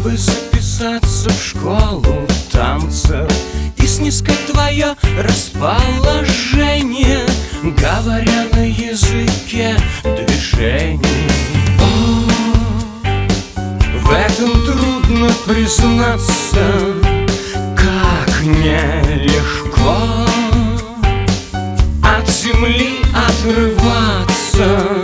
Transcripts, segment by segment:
бы записаться в школу танцев и снискать твое расположение, говоря на языке движений. О, в этом трудно признаться, как нелегко от земли отрываться.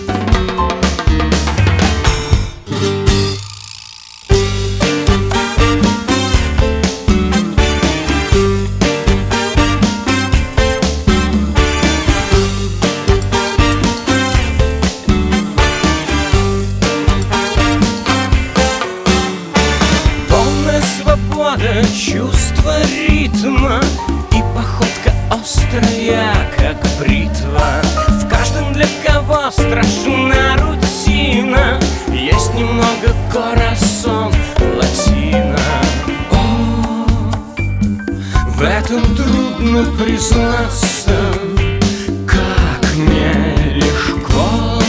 Чувство ритма и походка острая, как бритва. В каждом, для кого страшна рутина, есть немного корасон латина. О, в этом трудно признаться, как нелегко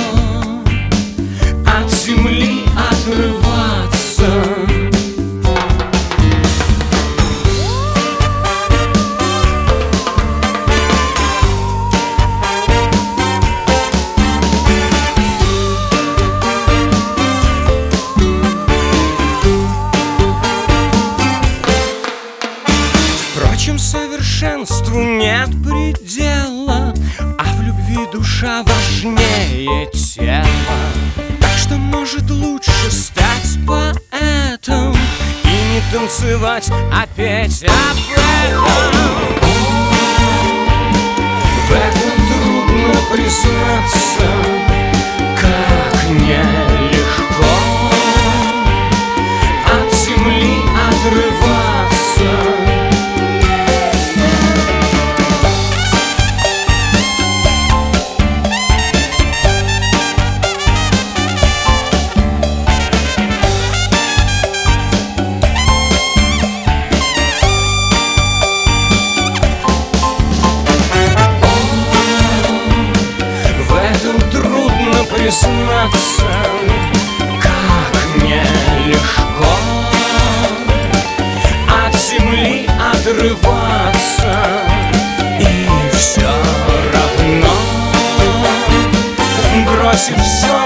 от земли отрываться. Впрочем, совершенству нет предела, а в любви душа важнее тела. Так что, может, лучше стать поэтом и не танцевать, а петь об этом. В этом трудно признаться, как нелегко от земли отрываться. Признаться, как нелегко от земли отрываться, и все равно бросив все